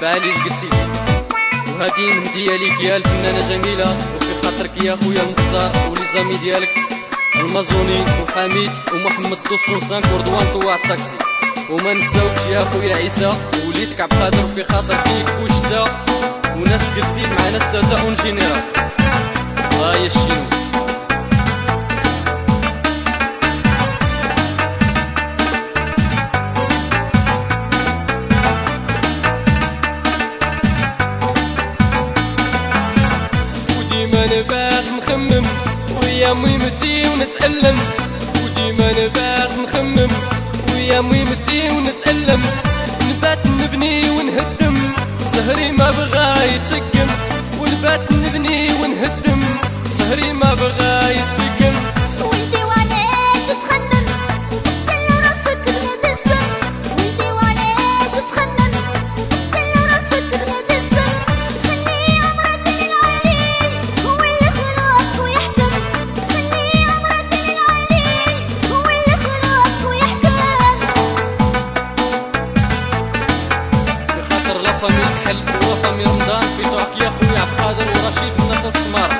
بعلي القسيم. وهذه مهدية ليك يا الفنانة جميلة، وفي خاطرك يا خويا المختار وليزامي ديالك المازوني وحميد ومحمد دوسون سانك وردوان طواع الطاكسي. وما نساوكش يا خويا عيسى وليدك عبد القادر، وفي خاطر فيك وشتا وناس قرسيت مع ناس تاتا اون جينيرال. يا الشينو وديما نبات نخمم ويا ميمتي ونتألم، وديما نبات نخمم ويا ميمتي ونتألم، نبات نبني ونهدم زهري ما بغا يتسقم، ونبات نبني ونهدم زهري ما بغا يتسقم. ولدي وعلاش تخمم وتقتل راسك بندسم، ولدي وعلاش تخمم وتقتل راسك بندسم، خلي عمرك للعليل هو اللي خلاص ويحكم، خلي عمرك للعليل هو اللي خلاص ويحكم. بخاطر لا فامي الكحل ولا فامي رمضان في طوعك يا خويا عبد القادر ورشيد الناس السمارة.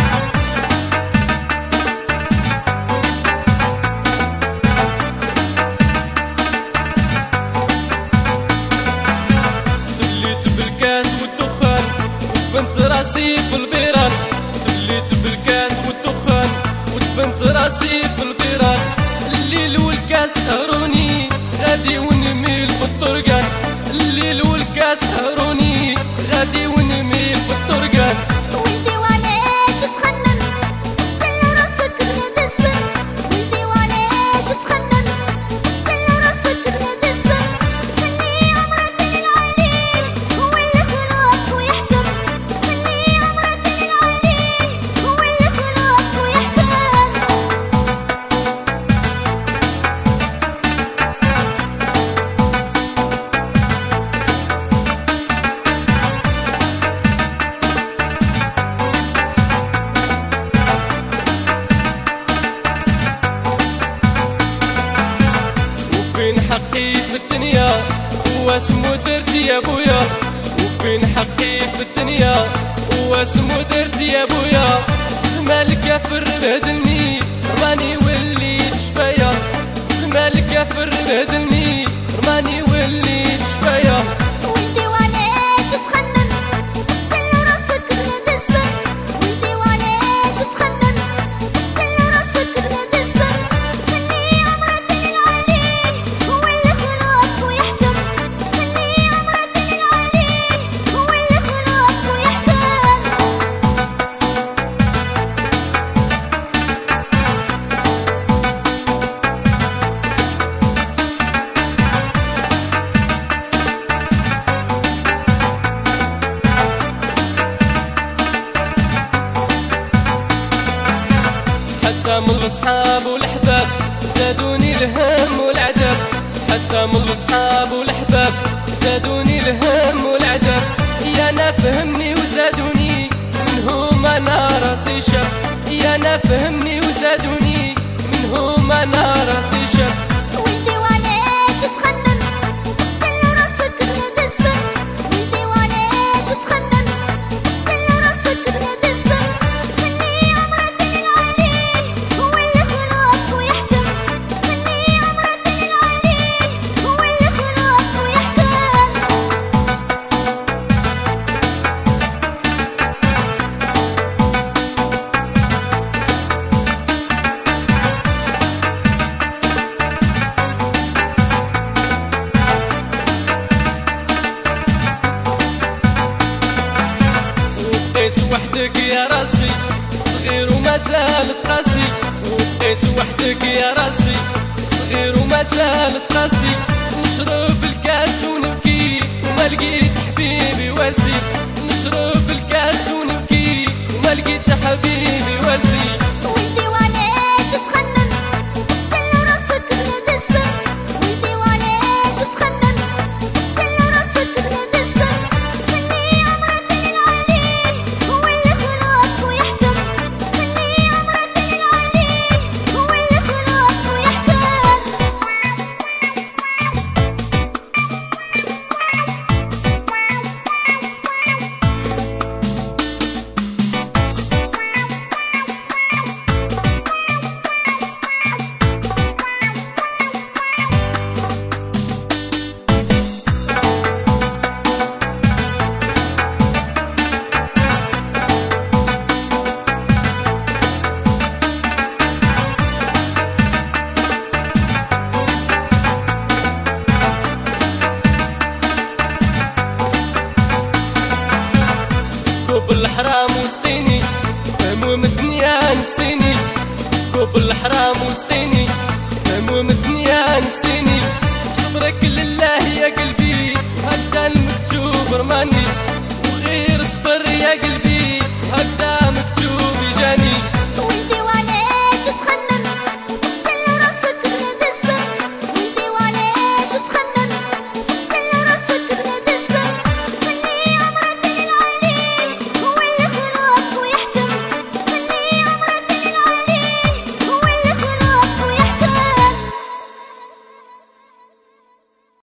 تليت بالكاس والدخان وتبنت راسي في البيران، تليت بالكاس والدخان وتبنت راسي في البيران، الليل والكاس هروني غادي ونميل في الطرقان، الليل والكاس هروني غادي ونميل في الطرقان. ولدي وعلاش تخمم وتقتل راسك بندسم، ولدي وعلاش تخمم وتقتل راسك بندسم، خلي عمرك للعليل هو اللي خلاص ويحكم، خلي عمرك للعليل هو اللي خلاص ويحكم. وفين حقي في الدنيا واسمو درتي يا بويا، وفين حقي في الدنيا واسمو درتي يا بويا، زما الكافر بهدلني رماني وليت شفايا، زما الكافر بهدلني رماني وليت شفايا. ولدي وعلاش تخمم وتقتل راسك بندسم، ولدي وعلاش تخمم وتقتل راسك بندسم، خلي عمرك للعليل هو اللي خلاص ويحكم، خلي عمرك للعليل هو اللي خلاص ويحكم. حتى من الصحاب والحباب زادوني الهم والعذاب، حتى من الصحاب والحباب زادوني الهم والعذاب، يا انا فهمني وزادوني منهم انا راسي شاب، يا انا فهمني وزادوني منهم انا راسي شاب. ولدي وعلاش تخمم وتقتل راسك بندسم، ولدي وعلاش تخمم وتقتل راسك بندسم، خلي عمرك للعليل هو اللي خلاص ويحكم، خلي عمرك للعليل هو اللي خلاص ويحكم. وبقيت وحدك يا راسي صغير وما زالت قاسي، وبقيت وحدك يا راسي صغير وما زالت قاسي، نشرب الكاس ونبكي وما لقيت حبيبي واسي، نشرب الكاس ونبكي وما لقيت حبيبي واسي. ولدي وعلاش تخمم وتقتل راسك بندسم، ولدي وعلاش تخمم وتقتل راسك بندسم، خلي عمرك للعليل هو اللي خلاص ويحكم، خلي عمرك للعليل هو اللي خلاص ويحكم. ما نسيت